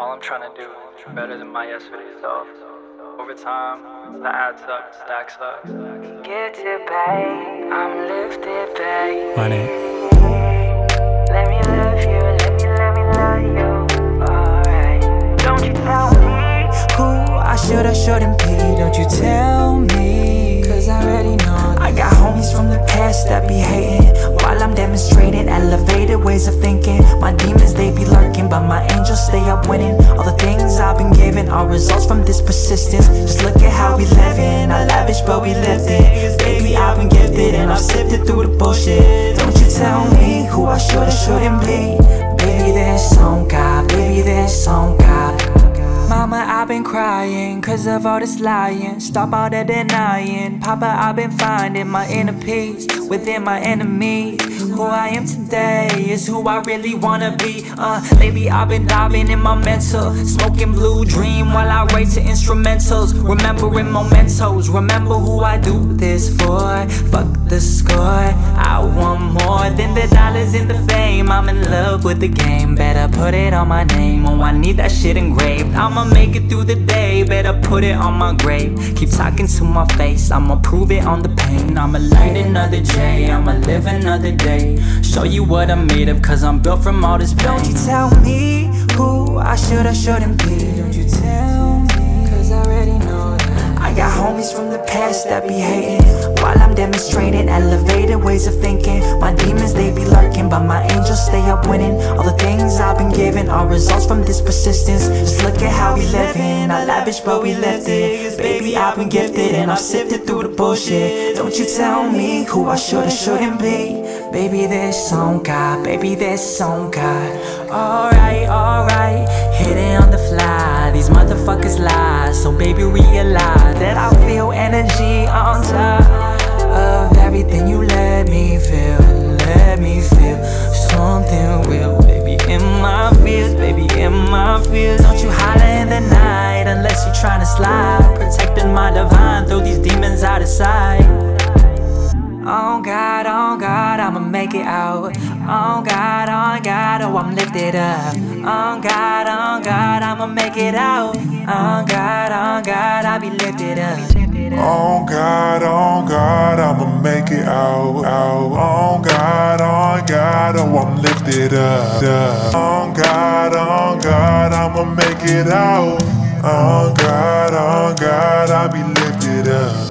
All I'm trying to do is better than my yesterday self. Over time, the adds up, it stacks up. Get it, babe. I'm lifted, babe. Run it. Let me love you, let me love you. Alright. Don't you tell me Who I shouldn't be, don't you tell me, cause I already know. I got homies from the past that be hating while I'm demonstrating elevated ways of thinking. My demons, they be lurking, but my angels stay up winning. All the things I've been given are results from this persistence. Just look at how we living, not lavish but we lifted. Baby, I've been gifted and I've sifted through the bullshit. Don't you tell me who I shouldn't be. Baby, there's some God, baby, there's some God. Mama, I've been crying cause of all this lying. Stop all that denying. Papa, I've been finding my inner peace within my enemies. Who I am today is who I really wanna be. Lately I've been diving in my mental, smoking blue dream while I write to instrumentals. Remembering mementos, remember who I do this for. Fuck the score, I want more than the dollars and the fame. I'm in love with the game, better put it on my name. Oh, I need that shit engraved. I'ma make it through the day, better put it on my grave. Keep talking to my face, I'ma prove it on the pain. I'ma light another J, I'ma live another day. Show you what I'm made of, cause I'm built from all this pain. Don't you tell me who I shouldn't be. Don't you tell me, cause I already know that. I got homies from the past that be hating while I'm demonstrating elevated ways of thinking. My demons, they be lurking, but my angels stay up winning. All the things I've been given are results from this persistence. Just look at how we living, not lavish but we lifted. Baby, I've been gifted and I've sifted through the bullshit. Don't you tell me who I shouldn't be. Baby, there's some God, baby, there's some God. Alright, hit it on the fly. These motherfuckers lie, so baby realize that I feel energy on top of everything you let me feel. Let me feel something real, baby, in my feels, baby, in my feels. Don't you holler in the night unless you're trying to slide. Protecting my divine, throw these demons out of sight. Oh God, I'ma make it out. Oh God, oh I'm lifted up. Oh God, I'ma make it out. Oh God, I'll be lifted up. Oh God, I'ma make it out. Oh God, oh I'm lifted up. Oh God, I'ma make it out. Oh God, I'll be lifted up.